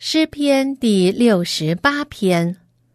诗篇第68篇。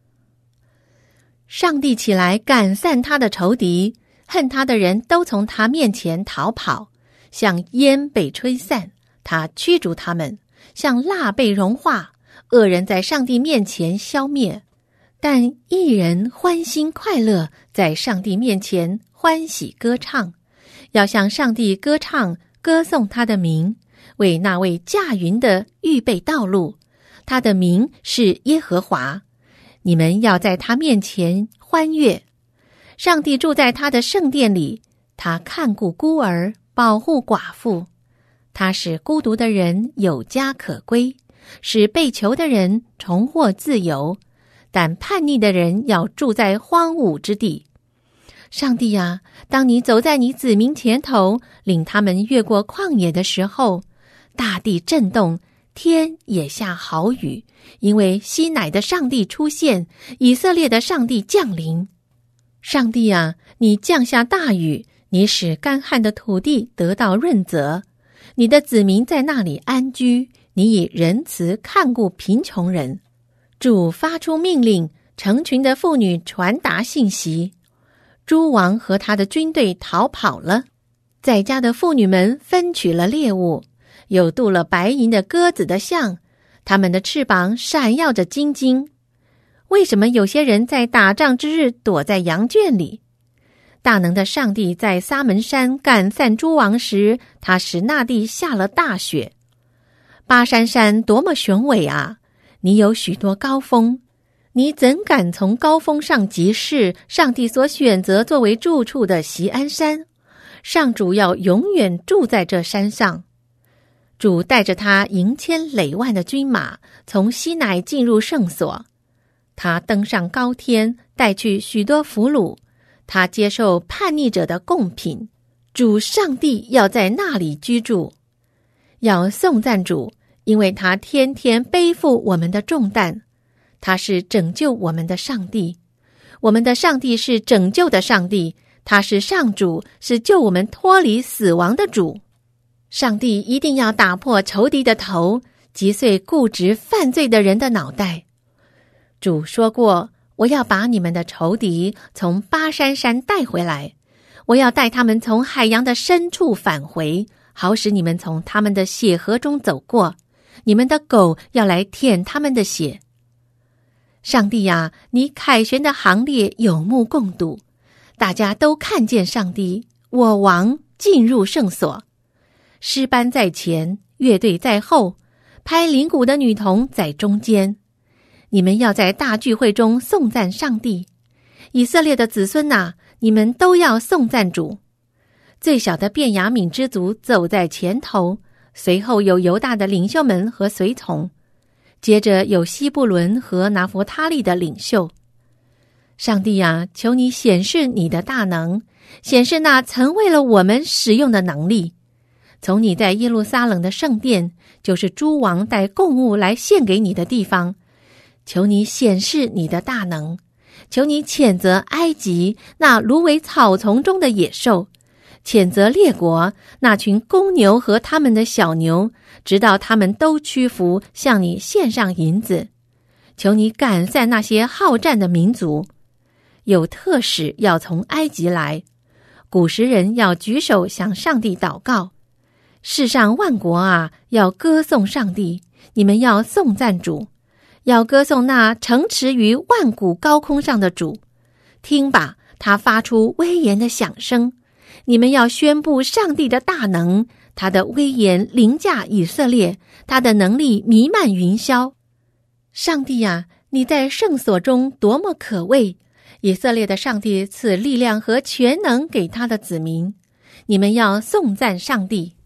上帝起来赶散他的仇敌，恨他的人都从他面前逃跑，像烟被吹散，他驱逐他们，像蜡被融化，恶人在上帝面前消灭。但义人欢欣快乐，在上帝面前欢喜歌唱，要向上帝歌唱，歌颂他的名，为那位驾云的预备道路。他的名是耶和华，你们要在他面前欢悦。上帝住在他的圣殿里，他看顾孤儿，保护寡妇。他使孤独的人有家可归，使被囚的人重获自由。但叛逆的人要住在荒芜之地。上帝啊，当你走在你子民前头，领他们越过旷野的时候，大地震动，天也下好雨，因为西乃的上帝出现，以色列的上帝降临。上帝啊，你降下大雨，你使干旱的土地得到润泽，你的子民在那里安居，你以仁慈看顾贫穷人。主发出命令，成群的妇女传达信息。诸王和他的军队逃跑了，在家的妇女们分取了猎物，有镀了白银的鸽子的像，它们的翅膀闪耀着金晶。为什么有些人在打仗之日躲在羊圈里？大能的上帝在撒门山赶散诸王时，他使那地下了大雪。巴珊山多么雄伟啊！你有许多高峰，你怎敢从高峰上极视上帝所选择作为住处的锡安山？上主要永远住在这山上。主带着他营千累万的军马，从西乃进入圣所。他登上高天，带去许多俘虏。他接受叛逆者的贡品。主上帝要在那里居住。要颂赞主，因为他天天背负我们的重担。他是拯救我们的上帝。我们的上帝是拯救的上帝，他是上主，是救我们脱离死亡的主。上帝一定要打破仇敌的头，击碎固执犯罪的人的脑袋。主说过，我要把你们的仇敌从巴珊山带回来，我要带他们从海洋的深处返回，好使你们从他们的血河中走过，你们的狗要来舔他们的血。上帝啊，你凯旋的行列有目共睹，大家都看见上帝，我王进入圣所。诗班在前，乐队在后，拍铃鼓的女童在中间。你们要在大聚会中颂赞上帝。以色列的子孙啊，你们都要颂赞主。最小的便雅悯之族走在前头，随后有犹大的领袖们和随从，接着有西布伦和拿弗他利的领袖。上帝啊，求你显示你的大能，显示那曾为了我们使用的能力。从你在耶路撒冷的圣殿，就是诸王带供物来献给你的地方，求你显示你的大能，求你谴责埃及那芦苇草丛中的野兽，谴责列国那群公牛和他们的小牛，直到他们都屈服，向你献上银子。求你赶散那些好战的民族。有特使要从埃及来，古时人要举手向上帝祷告。世上万国啊，要歌颂上帝，你们要颂赞主，要歌颂那乘驰于万古高空上的主。听吧，他发出威严的响声。你们要宣布上帝的大能，他的威严凌驾以色列，他的能力弥漫云霄。上帝啊，你在圣所中多么可畏！以色列的上帝赐力量和全能给他的子民。你们要颂赞上帝。